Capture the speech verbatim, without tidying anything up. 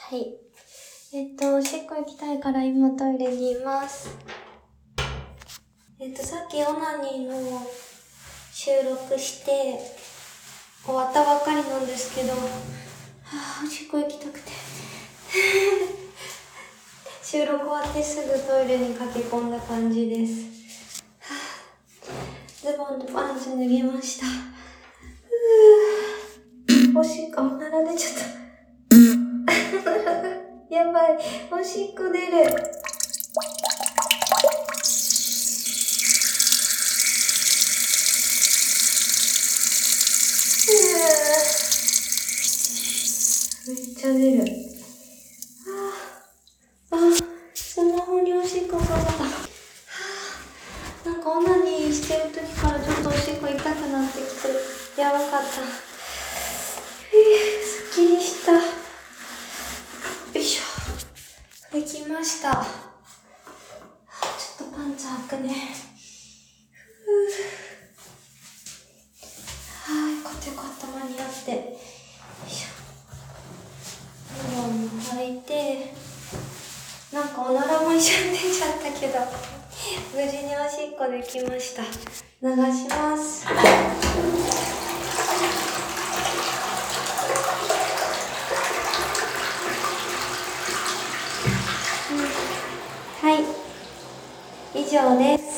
はい。えっと、おしっこ行きたいから今トイレにいます。えっと、さっきオナニーの収録して終わったばっかりなんですけど、はぁ、おしっこ行きたくて。収録終わってすぐトイレに駆け込んだ感じです。はぁ、ズボンとパンツ脱ぎました。うぅ、おしっこ、おなら出ちゃった。やばい、おしっこ出る。めっちゃ出る。ああ、スマホにおしっこかかった。はあ、なんかオナニーしてる時からちょっとおしっこ痛くなってきて、やばかった。ふぅ、すっきりした。よいしょ。できました。はあ、ちょっとパンツ履くね。ふぅ。はい、よかったよかった、間に合って。よいしょ。ズボンも履いて、なんかおならも一緒に出ちゃったけど、無事におしっこできました。流します。はい。以上です。